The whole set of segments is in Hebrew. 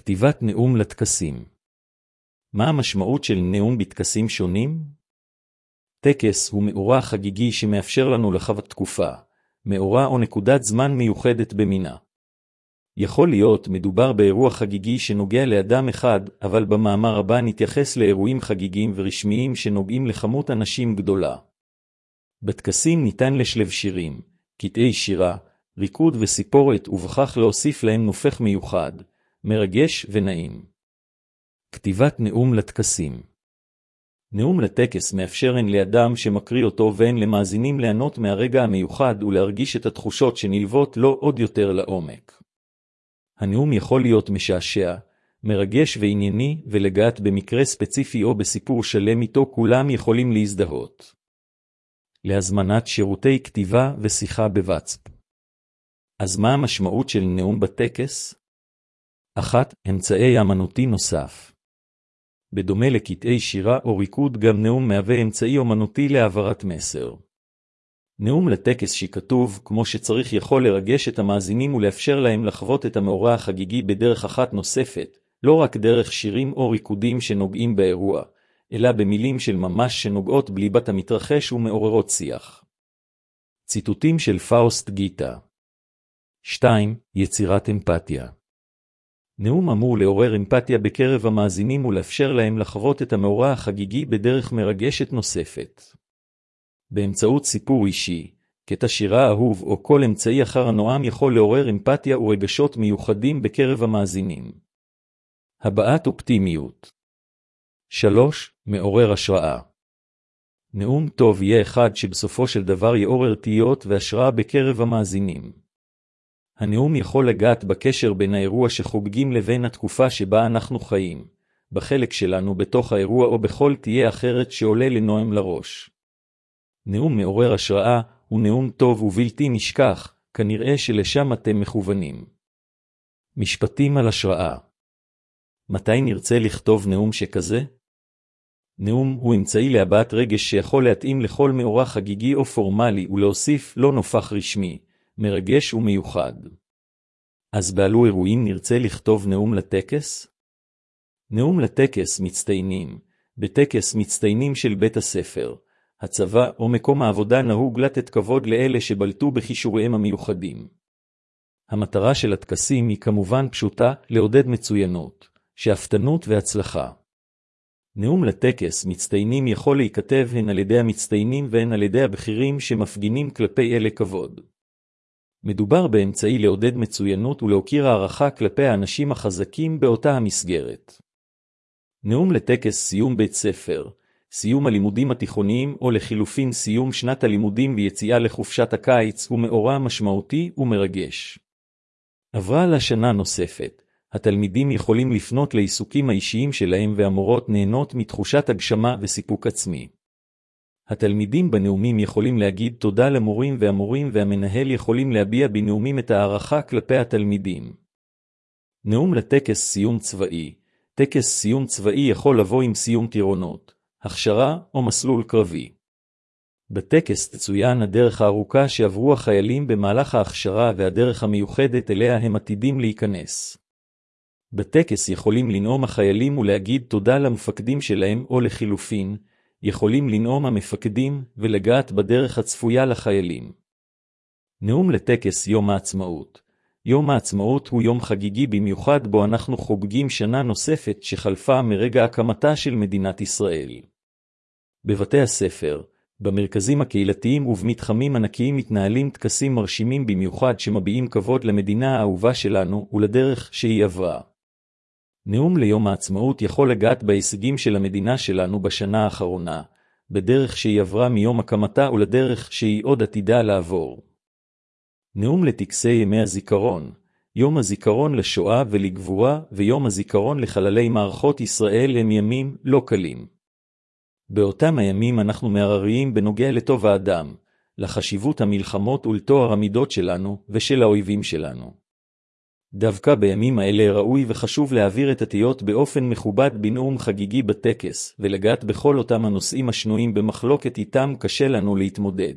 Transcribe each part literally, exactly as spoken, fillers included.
כתיבת נאום לטקסים. מה המשמעות של נאום בטקסים שונים? טקס הוא מאורע חגיגי שמאפשר לנו לחוות תקופה, מאורע או נקודת זמן מיוחדת במינה. יכול להיות מדובר באירוע חגיגי שנוגע לאדם אחד, אבל במאמר הבא נתייחס לאירועים חגיגיים ורשמיים שנוגעים לכמות אנשים גדולה. בטקסים ניתן לשלב שירים, קטעי שירה, ריקוד וסיפורת ובכך להוסיף להם נופך מיוחד, מרגש ונעים. כתיבת נאום לטקסים. נאום לטקס מאפשר הן לאדם שמקריא אותו והן למאזינים ליהנות מהרגע המיוחד ולהרגיש את התחושות שנלוות לו עוד יותר לעומק. הנאום יכול להיות משעשע, מרגש וענייני ולגעת במקרה ספציפי או בסיפור שלם איתו כולם יכולים להזדהות. להזמנת שירותי כתיבה ושיחה בוואטסאפ. אז מה המשמעות של נאום בטקס? אחת, אמצעי אמנותי נוסף. בדומה לקטעי שירה או ריקוד, גם נאום מהווה אמצעי אמנותי להעברת מסר. נאום לטקס שכתוב כמו שצריך יכול לרגש את המאזינים ולאפשר להם לחוות את המאורע החגיגי בדרך אחת נוספת, לא רק דרך שירים או ריקודים שנוגעים באירוע, אלא במילים של ממש שנוגעות בליבת המתרחש ומעוררות שיח. ציטוטים של פאוסט גיטה. שתיים. יצירת אמפתיה. נאום אמור לעורר אמפתיה בקרב המאזינים ולאפשר להם לחוות את המאורע החגיגי בדרך מרגשת נוספת. באמצעות סיפור אישי, קטע שירה אהוב או כל אמצעי אחר הנואם יכול לעורר אמפתיה ורגשות מיוחדים בקרב המאזינים. הבעת אופטימיות. שלוש. מעורר השראה. נאום טוב יהיה אחד שבסופו של דבר יעורר תהיות והשראה בקרב המאזינים. הנאום יכול לגעת בקשר בין האירוע שחוגגים לבין התקופה שבה אנחנו חיים, בחלק שלנו בתוך האירוע או בכל תהיה אחרת שעולה לנואם לראש. נאום מעורר השראה הוא נאום טוב ובלתי נשכח, כנראה שלשם אתם מכוונים. משפטים על השראה. מתי נרצה לכתוב נאום שכזה? נאום הוא אמצעי להבעת רגש שיכול להתאים לכל מאורע חגיגי או פורמלי ולהוסיף לא נופך רשמי, מרגש ומיוחד. אז באלו אירועים נרצה לכתוב נאום לטקס? נאום לטקס מצטיינים. בטקס מצטיינים של בית הספר, הצבא או מקום העבודה נהוג לתת כבוד לאלה שבלטו בכישוריהם המיוחדים. המטרה של הטקסים היא כמובן פשוטה, לעודד מצוינות, שאפתנות והצלחה. נאום לטקס מצטיינים יכול להיכתב הן על ידי המצטיינים והן על ידי הבכירים שמפגינים כלפי אלה כבוד. מדובר באמצעי לעודד מצוינות ולהוקיר הערכה כלפי האנשים החזקים באותה המסגרת. נאום לטקס סיום בית ספר, סיום הלימודים התיכוניים או לחילופין סיום שנת הלימודים ויציאה לחופשת הקיץ הוא מאורע משמעותי ומרגש. עברה לה שנה נוספת, התלמידים יכולים לפנות לעיסוקים האישיים שלהם והמורות נהנות מתחושת הגשמה וסיפוק עצמי. התלמידים בנאומים יכולים להגיד תודה למורים והמורים והמנהל יכולים להביע בנאומים את הערכה כלפי התלמידים. נאום לטקס סיום צבאי. טקס סיום צבאי יכול לבוא עם סיום טירונות, הכשרה או מסלול קרבי. בטקס תצוין הדרך הארוכה שעברו החיילים במהלך ההכשרה והדרך המיוחדת אליה הם עתידים להיכנס. בטקס יכולים לנאום החיילים ולהגיד תודה למפקדים שלהם או לחילופין, יכולים לנאום המפקדים ולגעת בדרך הצפויה לחיילים. נאום לטקס יום העצמאות. יום העצמאות הוא יום חגיגי במיוחד בו אנחנו חוגגים שנה נוספת שחלפה מרגע הקמתה של מדינת ישראל. בבתי הספר, במרכזים הקהילתיים ובמתחמים ענקיים מתנהלים טקסים מרשימים במיוחד שמביעים כבוד למדינה האהובה שלנו ולדרך שהיא עברה. נאום ליום העצמאות יכול לגעת בהישגים של המדינה שלנו בשנה האחרונה, בדרך שהיא עברה מיום הקמתה ולדרך שהיא עוד עתידה לעבור. נאום לטקסי ימי הזיכרון. יום הזיכרון לשואה ולגבורה ויום הזיכרון לחללי מערכות ישראל הם ימים לא קלים. באותם הימים אנחנו מערערים בנוגע לטוב האדם, לחשיבות המלחמות ולטוהר המידות שלנו ושל האויבים שלנו. דווקא בימים האלה ראוי וחשוב להעביר את התהיות באופן מכובד בנאום חגיגי בטקס, ולגעת בכל אותם הנושאים השנויים במחלוקת איתם קשה לנו להתמודד.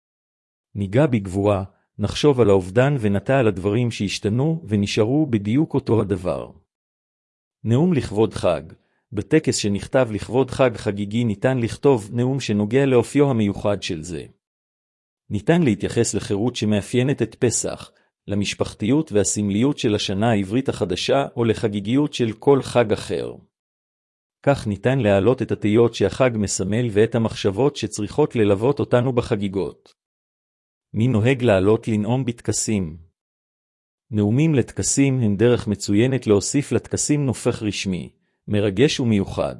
ניגע בגבורה, נחשוב על האובדן ונטע על הדברים שהשתנו ונשארו בדיוק אותו הדבר. נאום לכבוד חג. בטקס שנכתב לכבוד חג חגיגי ניתן לכתוב נאום שנוגע לאופיו המיוחד של זה. ניתן להתייחס לחירות שמאפיינת את פסח, למשפחתיות והסמליות של השנה העברית החדשה או לחגיגיות של כל חג אחר. כך ניתן להעלות את התהיות שהחג מסמל ואת המחשבות שצריכות ללוות אותנו בחגיגות. מי נוהג לעלות לנאום בטקסים? נאומים לטקסים הם דרך מצוינת להוסיף לטקסים נופך רשמי, מרגש ומיוחד.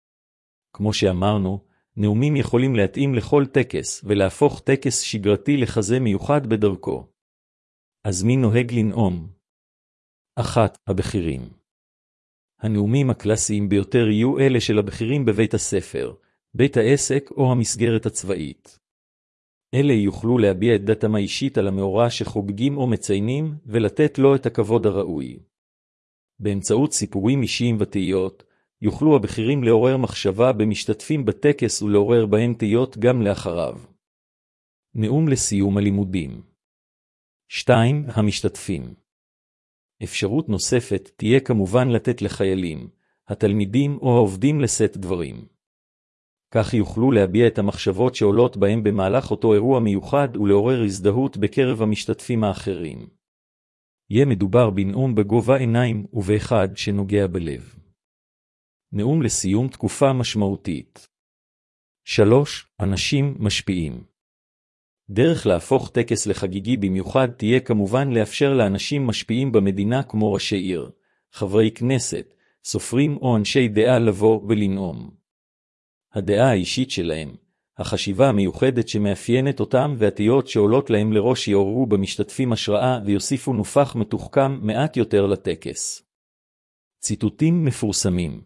כמו שאמרנו, נאומים יכולים להתאים לכל טקס ולהפוך טקס שגרתי לחזה מיוחד בדרכו. אז מי נוהג לנאום? אחת, הבכירים. הנאומים הקלאסיים ביותר יהיו אלה של הבכירים בבית הספר, בית העסק או המסגרת הצבאית. אלה יוכלו להביע את דעתם האישית על המאורע שחוגגים או מציינים ולתת לו את הכבוד הראוי. באמצעות סיפורים אישיים ותהיות, יוכלו הבכירים לעורר מחשבה במשתתפים בטקס ולעורר בהם תהיות גם לאחריו. נאום לסיום הלימודים. שתיים. המשתתפים. אפשרות נוספת תהיה כמובן לתת לחיילים, התלמידים או העובדים לשאת דברים. כך יוכלו להביע את המחשבות שעולות בהם במהלך אותו אירוע מיוחד ולעורר הזדהות בקרב המשתתפים האחרים. יהיה מדובר בנאום בגובה עיניים ובאחד שנוגע בלב. נאום לסיום תקופה משמעותית. שלוש. אנשים משפיעים. דרך להפוך טקס לחגיגי במיוחד תהיה כמובן לאפשר לאנשים משפיעים במדינה כמו ראשי עיר, חברי כנסת, סופרים או אנשי דעה לבוא ולנאום. הדעה האישית שלהם, החשיבה המיוחדת שמאפיינת אותם והתהיות שעולות להם לראש יעוררו במשתתפים השראה ויוסיפו נופח מתוחכם מעט יותר לטקס. ציטוטים מפורסמים.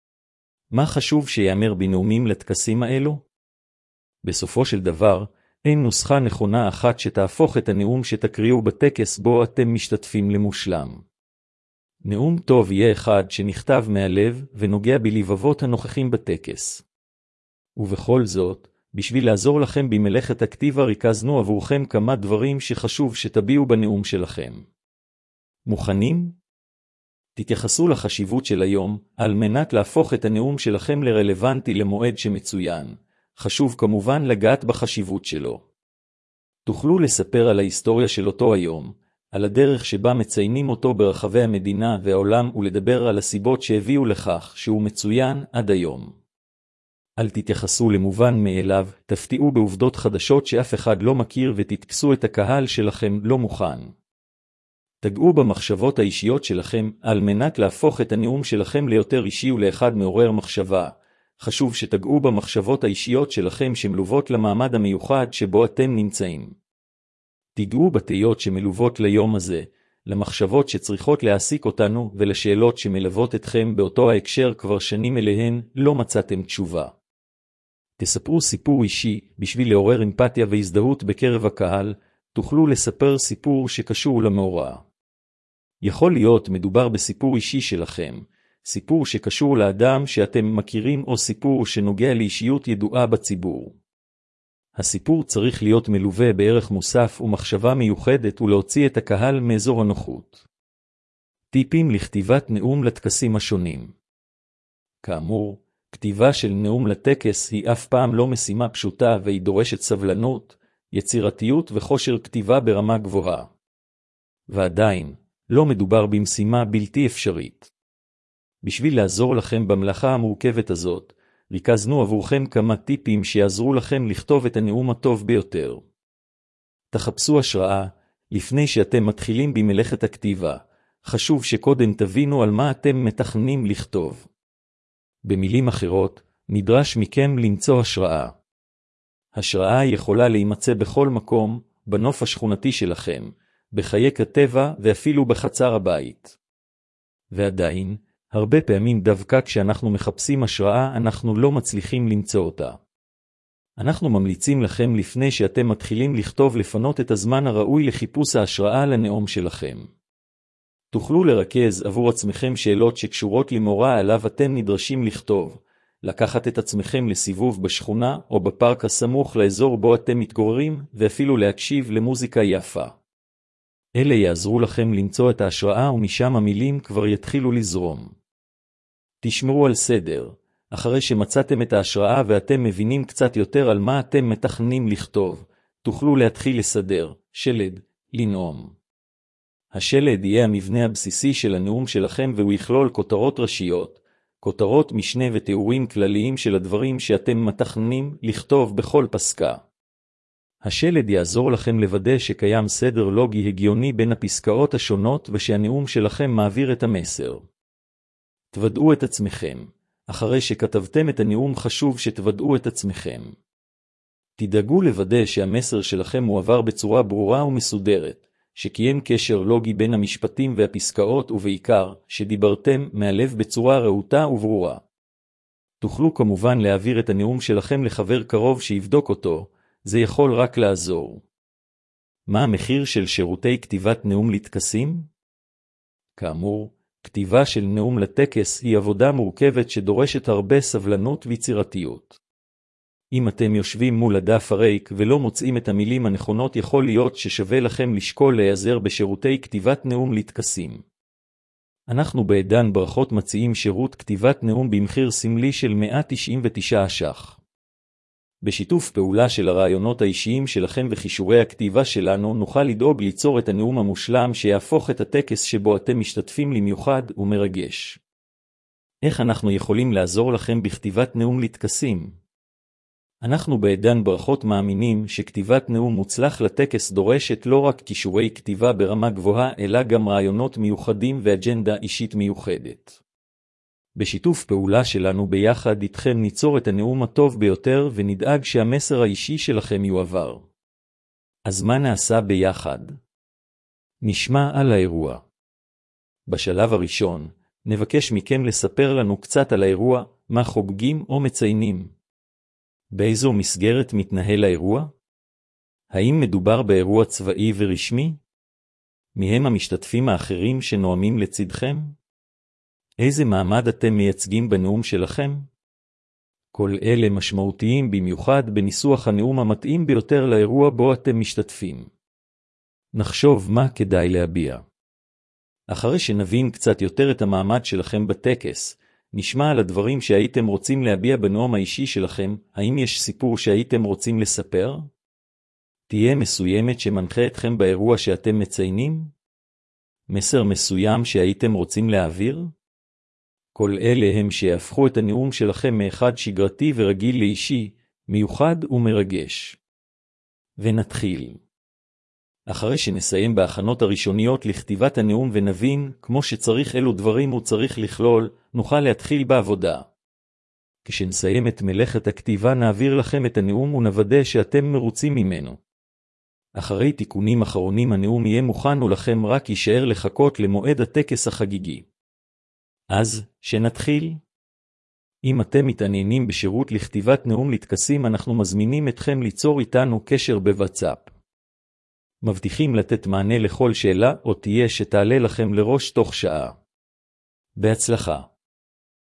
מה חשוב שיאמר בנאומים לטקסים האלו? בסופו של דבר, אין נוסחה נכונה אחת שתהפוך את הנאום שתקריאו בטקס בו אתם משתתפים למושלם. נאום טוב יהיה אחד שנכתב מהלב ונוגע בלבבות הנוכחים בטקס. ובכל זאת, בשביל לעזור לכם במלאכת הכתיבה ריכזנו עבורכם כמה דברים שחשוב שתביעו בנאום שלכם. מוכנים? תתייחסו לחשיבות של היום, על מנת להפוך את הנאום שלכם לרלוונטי למועד שמצוין. חשוב כמובן לגעת בחשיבות שלו. תוכלו לספר על ההיסטוריה של אותו היום, על הדרך שבה מציינים אותו ברחבי המדינה והעולם ולדבר על הסיבות שהביאו לכך שהוא מצוין עד היום. אל תתייחסו למובן מאליו, תפתיעו בעובדות חדשות שאף אחד לא מכיר ותתפסו את הקהל שלכם לא מוכן. תגעו במחשבות האישיות שלכם על מנת להפוך את הנאום שלכם ליותר אישי ולאחד מעורר מחשבה. חשוב שתגעו במחשבות האישיות שלכם שמלוות למעמד המיוחד שבו אתם נמצאים. תגעו בתהיות שמלוות ליום הזה, למחשבות שצריכות להעסיק אותנו ולשאלות שמלוות אתכם באותו ההקשר כבר שנים אליהן לא מצאתם תשובה. תספרו סיפור אישי בשביל לעורר אמפתיה והזדהות בקרב הקהל, תוכלו לספר סיפור שקשור למאורע. יכול להיות מדובר בסיפור אישי שלכם, סיפור שקשור לאדם שאתם מכירים או סיפור שנוגע לאישיות ידועה בציבור. הסיפור צריך להיות מלווה בערך מוסף ומחשבה מיוחדת ולהוציא את הקהל מאזור הנוחות. טיפים לכתיבת נאום לטקסים השונים. כאמור, כתיבה של נאום לטקס היא אף פעם לא משימה פשוטה והיא דורשת סבלנות, יצירתיות וכושר כתיבה ברמה גבוהה. ועדיין, לא מדובר במשימה בלתי אפשרית. בשביל לעזור לכם במלאכה המורכבת הזאת, ריכזנו עבורכם כמה טיפים שיעזרו לכם לכתוב את הנאום הטוב ביותר. תחפשו השראה, לפני שאתם מתחילים במלאכת הכתיבה, חשוב שקודם תבינו על מה אתם מתכננים לכתוב. במילים אחרות, נדרש מכם למצוא השראה. השראה יכולה להימצא בכל מקום, בנוף השכונתי שלכם, בחיי הטבע ואפילו בחצר הבית. ועדיין, הרבה פעמים דווקא כשאנחנו מחפשים השראה אנחנו לא מצליחים למצוא אותה. אנחנו ממליצים לכם לפני שאתם מתחילים לכתוב לפנות את הזמן הראוי לחיפוש ההשראה לנאום שלכם. תוכלו לרכז עבור עצמכם שאלות שקשורות למאורע עליו אתם נדרשים לכתוב, לקחת את עצמכם לסיבוב בשכונה או בפארק הסמוך לאזור בו אתם מתגוררים ואפילו להקשיב למוזיקה יפה. אלה יעזרו לכם למצוא את ההשראה ומשם המילים כבר יתחילו לזרום. תשמרו על סדר, אחרי שמצאתם את ההשראה ואתם מבינים קצת יותר על מה אתם מתכננים לכתוב, תוכלו להתחיל לסדר, שלד, לנאום. השלד יהיה המבנה הבסיסי של הנאום שלכם והוא יכלול כותרות ראשיות, כותרות משנה ותיאורים כלליים של הדברים שאתם מתכננים לכתוב בכל פסקה. השלד יעזור לכם לוודא שקיים סדר לוגי הגיוני בין הפסקאות השונות ושהנאום שלכם מעביר את המסר. תוודאו את עצמכם. אחרי שכתבתם את הנאום חשוב שתוודאו את עצמכם. תדאגו לוודא שהמסר שלכם מועבר בצורה ברורה ומסודרת, שקיים קשר לוגי בין המשפטים והפסקאות ובעיקר, שדיברתם מהלב בצורה רהוטה וברורה. תוכלו כמובן להעביר את הנאום שלכם לחבר קרוב שיבדוק אותו, זה יכול רק לעזור. מה המחיר של שירותי כתיבת נאום לטקסים? כאמור, כתיבה של נאום לטקס היא עבודה מורכבת שדורשת הרבה סבלנות ויצירתיות. אם אתם יושבים מול הדף הריק ולא מוצאים את המילים הנכונות יכול להיות ששווה לכם לשקול להיעזר בשירותי כתיבת נאום לטקסים. אנחנו בעידן ברכות מציעים שירות כתיבת נאום במחיר סמלי של מאה תשעים ותשעה ש"ח. בשיתוף פעולה של הרעיונות האישיים שלכם וחישורי הכתיבה שלנו נוכל לדאוג ליצור את הנאום המושלם שיהפוך את הטקס שבו אתם משתתפים למיוחד ומרגש. איך אנחנו יכולים לעזור לכם בכתיבת נאום לטקסים? אנחנו בעידן ברכות מאמינים שכתיבת נאום מוצלח לטקס דורשת לא רק כישורי כתיבה ברמה גבוהה אלא גם רעיונות מיוחדים ואג'נדה אישית מיוחדת. בשיתוף פעולה שלנו ביחד איתכם ניצור את הנאום הטוב ביותר ונדאג שהמסר האישי שלכם יועבר. אז מה נעשה ביחד? נשמע על האירוע. בשלב הראשון, נבקש מכם לספר לנו קצת על האירוע, מה חוגגים או מציינים. באיזו מסגרת מתנהל האירוע? האם מדובר באירוע צבאי ורשמי? מהם המשתתפים האחרים שנואמים לצדכם? איזה מעמד אתם מייצגים בנאום שלכם? כל אלה משמעותיים במיוחד בניסוח הנאום המתאים ביותר לאירוע בו אתם משתתפים. נחשוב מה כדאי להביע. אחרי שנבין קצת יותר את המעמד שלכם בטקס, נשמע על הדברים שהייתם רוצים להביע בנאום האישי שלכם, האם יש סיפור שהייתם רוצים לספר? תהיה מסוימת שמנחה אתכם באירוע שאתם מציינים? מסר מסוים שהייתם רוצים להעביר? כל אלה הם שיהפכו את הנאום שלכם מאחד שגרתי ורגיל לאישי, מיוחד ומרגש. ונתחיל. אחרי שנסיים בהכנות הראשוניות לכתיבת הנאום ונבין, כמו שצריך אילו דברים הוא צריך לכלול, נוכל להתחיל בעבודה. כשנסיים את מלאכת הכתיבה נעביר לכם את הנאום ונוודא שאתם מרוצים ממנו. אחרי תיקונים אחרונים הנאום יהיה מוכן ולכם רק יישאר לחכות למועד הטקס החגיגי. אז, שנתחיל? אם אתם מתעניינים בשירות לכתיבת נאום לטקסים אנחנו מזמינים אתכם ליצור איתנו קשר בוואטסאפ. מבטיחים לתת מענה לכל שאלה או תהיה שתעלה לכם לראש תוך שעה. בהצלחה.